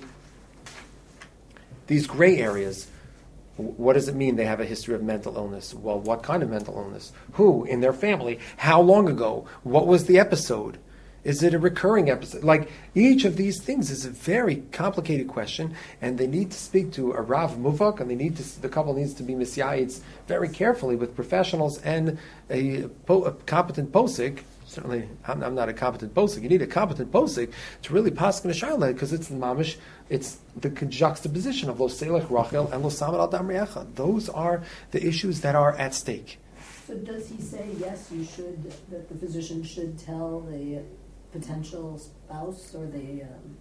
Speaker 1: these gray areas. What does it mean they have a history of mental illness? Well, what kind of mental illness? Who in their family? How long ago? What was the episode? Is it a recurring episode? Like, each of these things is a very complicated question, and they need to speak to a Rav Muvak, and the couple needs to be misyayitz very carefully with professionals and a competent posik. Certainly, I'm not a competent posik. You need a competent posik to really paskin a shayla, because it's the mamish, it's the juxtaposition of lo selech rachel and lo samad al dam re'echa. Those are the issues that are at stake.
Speaker 3: So does he say, yes, that the physician should tell the potential spouse or the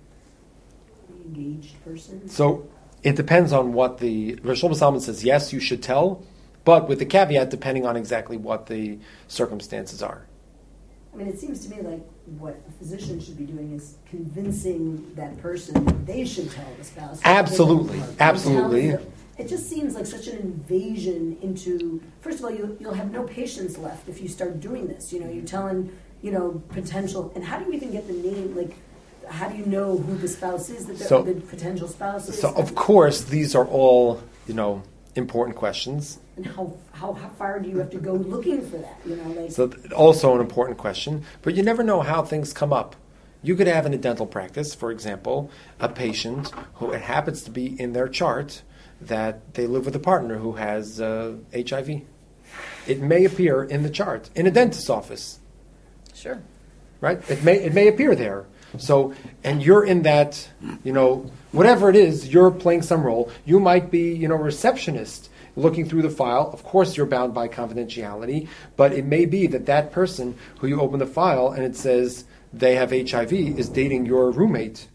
Speaker 3: engaged person?
Speaker 1: So it depends on what the Rosh Hashanah says. Yes, you should tell, but with the caveat depending on exactly what the circumstances are.
Speaker 3: I mean, it seems to me like what a physician should be doing is convincing that person that they should tell the spouse.
Speaker 1: Absolutely, absolutely.
Speaker 3: It just seems like such an invasion into. First of all, you'll have no patience left if you start doing this. You're telling potential, and how do you even get the name? Like, how do you know who the spouse is that the potential spouse is?
Speaker 1: So of course these are all important questions.
Speaker 3: And how far do you have to go looking for that?
Speaker 1: So also an important question, but you never know how things come up. You could have in a dental practice, for example, a patient who it happens to be in their chart that they live with a partner who has HIV. It may appear in the chart in a dentist's office.
Speaker 6: Sure.
Speaker 1: Right? It may appear there. So, and you're in that, whatever it is, you're playing some role. You might be, a receptionist looking through the file. Of course, you're bound by confidentiality, but it may be that person who you open the file and it says they have HIV is dating your roommate.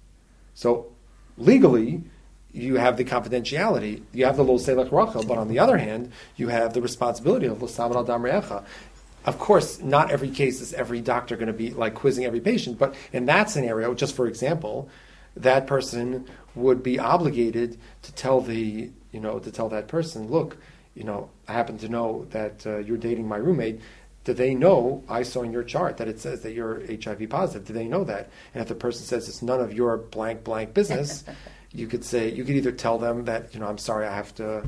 Speaker 1: So, legally, you have the confidentiality. You have the lo selech rachel, but on the other hand, you have the responsibility of lo samad al dam re'echa. Of course, not every case is every doctor going to be like quizzing every patient, but in that scenario, just for example, that person would be obligated to tell that person, look, I happen to know that you're dating my roommate. Do they know, I saw in your chart that it says that you're HIV positive? Do they know that? And if the person says it's none of your blank business, you could either tell them that, I'm sorry, I have to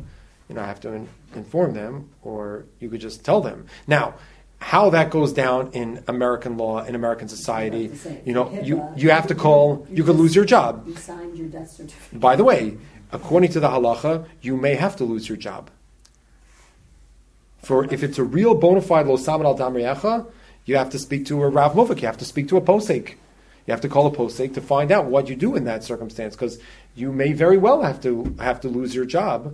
Speaker 1: inform them, or you could just tell them. Now, how that goes down in American law, in American society, you have to call, you could lose your job.
Speaker 3: You signed your death certificate.
Speaker 1: By the way, according to the halacha, you may have to lose your job. For if it's a real bona fide lo samad al dam re'echa, you have to speak to a Rav Muvak, you have to speak to a posek. You have to call a posek to find out what you do in that circumstance, because you may very well have to lose your job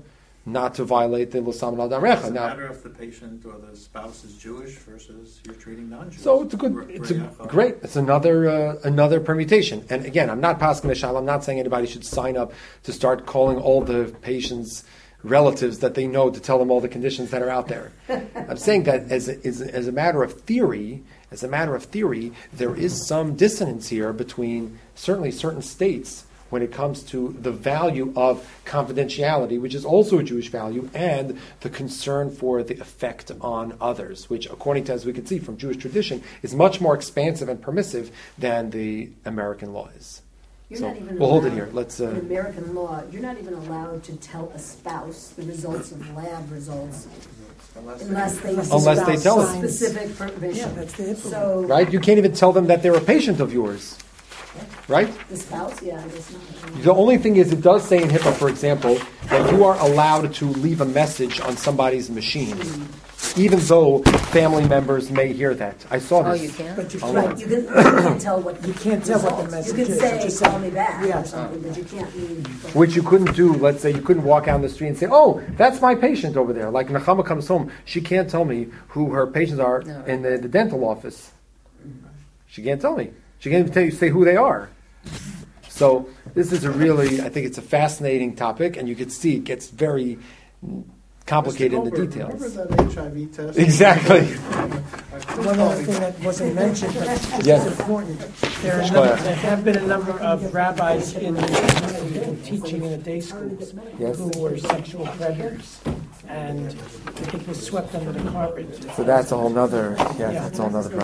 Speaker 1: not to violate the L'Samad Al Damrecha.
Speaker 2: Does it
Speaker 1: Now,
Speaker 2: matter if the patient or the spouse is Jewish versus you're treating non-Jews?
Speaker 1: so it's a good, great. It's another permutation. And again, I'm not passing the shal. I'm not saying anybody should sign up to start calling all the patients' relatives that they know to tell them all the conditions that are out there. I'm saying that as a matter of theory, there is some dissonance here between certainly certain states when it comes to the value of confidentiality, which is also a Jewish value, and the concern for the effect on others, which, according to, as we can see from Jewish tradition, is much more expansive and permissive than the American law is.
Speaker 3: You're
Speaker 1: So
Speaker 3: not even
Speaker 1: we'll hold it
Speaker 3: allowed-
Speaker 1: here. Let's.
Speaker 3: In American law, you're not even allowed to tell a spouse the results of lab results unless they
Speaker 1: tell us.
Speaker 3: specific permission.
Speaker 4: Yeah, that's the HIPAA.
Speaker 3: So
Speaker 1: Right? You can't even tell them that they're a patient of yours. Right?
Speaker 3: the spouse, yeah, I guess not.
Speaker 1: The only thing is, it does say in HIPAA, for example, that you are allowed to leave a message on somebody's machine, even though family members may hear that. I saw
Speaker 6: Oh,
Speaker 1: this.
Speaker 6: you can?
Speaker 4: But you
Speaker 1: Online.
Speaker 3: Right,
Speaker 4: can't,
Speaker 3: you can't tell what
Speaker 4: you can't tell what the
Speaker 3: results.
Speaker 4: message
Speaker 3: You
Speaker 4: is.
Speaker 3: can
Speaker 4: You
Speaker 3: say,
Speaker 4: just
Speaker 3: call me back
Speaker 4: Yeah.
Speaker 3: or something, but you can't mean.
Speaker 1: Which you couldn't do. Let's say you couldn't walk out in the street and say, "Oh, that's my patient over there." Like Nechama comes home, she can't tell me who her patients are
Speaker 6: No.
Speaker 1: in the dental office. She can't tell me. She can't even say who they are. So this is I think it's a fascinating topic, and you can see it gets very complicated in the details.
Speaker 2: Remember that HIV test?
Speaker 1: Exactly.
Speaker 4: one other thing that wasn't mentioned, but it's
Speaker 1: Yes.
Speaker 4: important. There have been a number of rabbis in teaching in the day schools
Speaker 1: Yes.
Speaker 4: who were sexual predators, and I think was swept under the carpet.
Speaker 1: So that's a whole nother. Yeah, that's a whole nother.